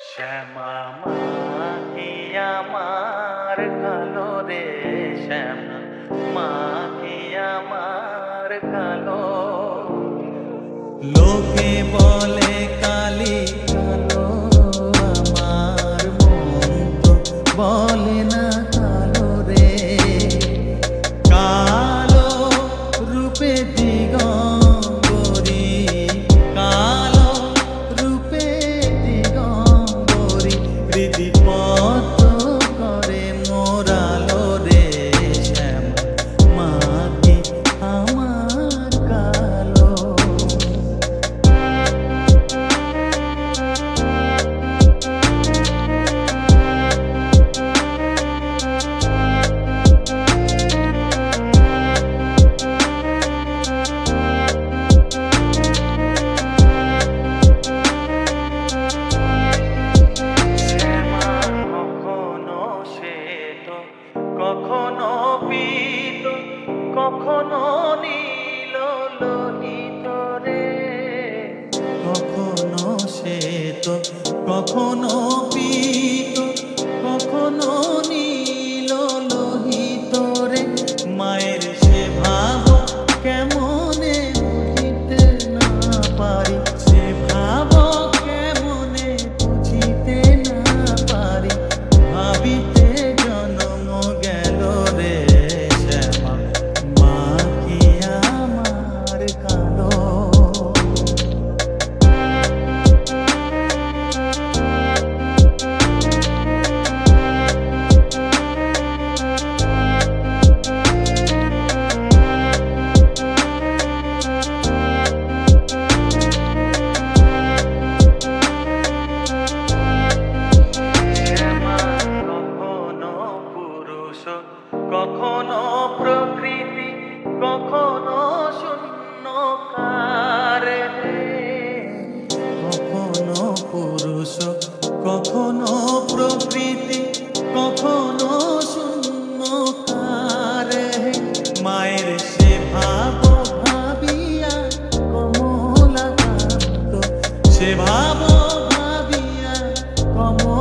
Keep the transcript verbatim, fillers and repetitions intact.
শ্যামা মা কি আমার কালো রে, শ্যামা মা কি আমার কালো। লোকে বলে কালি কালো, আমার মন তো বলে না কালো রে। কালো রূপে দিগম্বরী, কালো রূপে দিগম্বরী, হৃদিপদ্ম করে মোরালো রে। শ্যামা মা কি আমার কালো। শ্যামা কখনো শ্বেত, কখনো পীত, কখনো নীল লোহিত রে। কখনো শ্বেত, কখনো পীত, কখনো নীল লোহিত রে। মায়ের সে ভাব কেমনে বুঝিতে না পারি, সে ভাব কেমনে বুঝিতে না পারি। ভাবিতে জন্ম গেল রে, শ্যামা মা কি আমার কালো। শ্যামা কখনো পুরুষ, কখনো প্রকৃতি, কখনো শূন্যকার রে। কখনো পুরুষ, কখনো প্রকৃতি, কখনো শূন্যকার। মায়ের সে ভাব ভাবিয়া কমলাকান্ত, সে ভাব ভাবিয়া কমলাকান্ত।